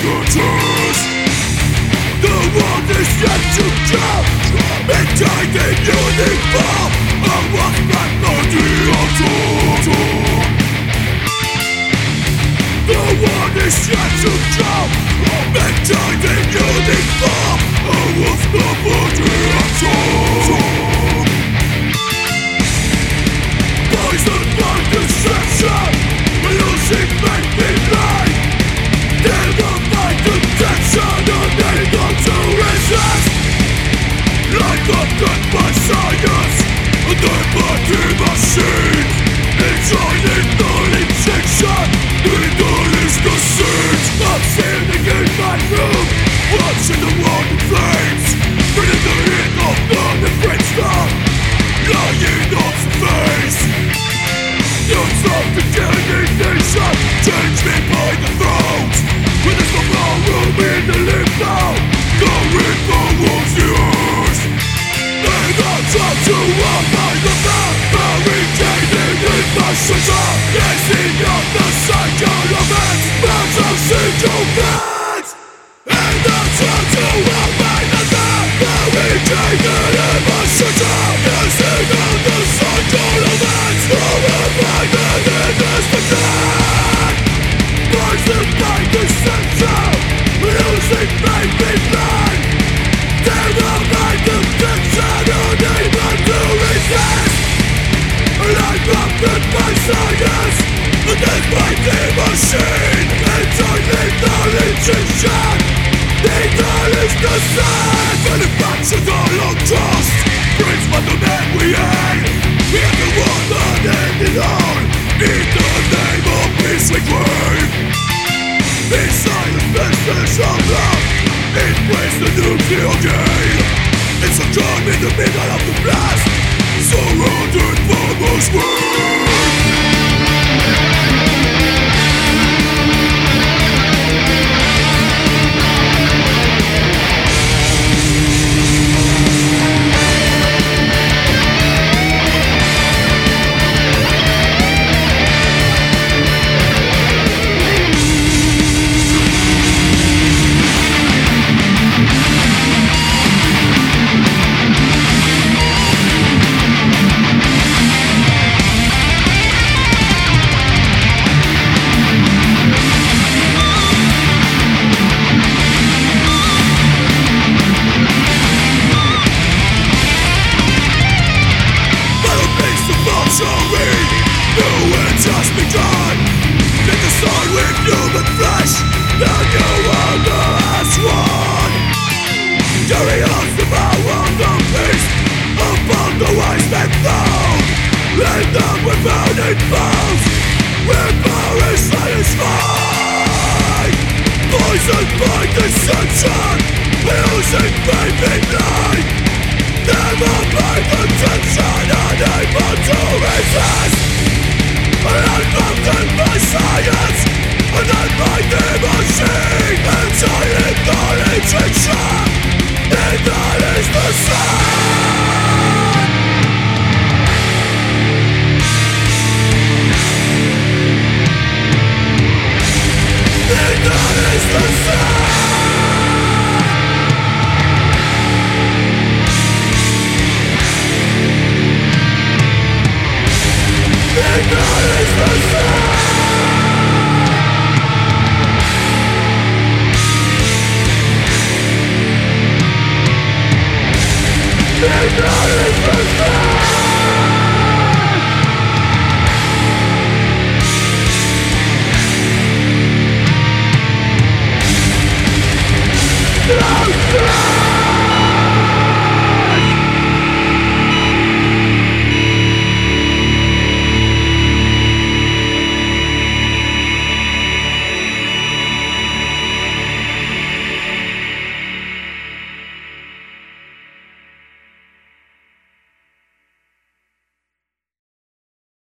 the truth. The world is yet to come, maintaining uniform. I was back on the altar. The world is yet to come, maintaining uniform. I was back on the altar. Poisoned by deception, losing faith in life. Never find protection, unable to resist. Like a gun by science, the body machine. Enjoying the injection, needle is the seed. I'm sitting in my room, watching the world in flames, breathing the heat of non-afraid stuff, lying on the face. Youth of the killing nation, change me by the throat. When there's no more room in the live now, the river was yours. They got time to walk by the back, barricading in my shelter. Gazing on the cycle of it, bounce of single beds. And that's how to walk by the back, barricading in my shelter. Gazing on the cycle of it, horrified in this defeat. Poisoned by deception, losing faith in life. Terrified conviction, unable to resist. Life corrupted by science, against my machine. Enjoying the injection, needle is the same. Manufactured all on trust, brings by the men we hate. We have the world unending on, in the name of peace we crave. In silent message of love, embrace the nuclear game. It's a gun in the middle of the blast, surrounded by most world. Poisoned by deception, losing faith in life. Never by protection, unable to resist. Life corrupted by science, and by the machine.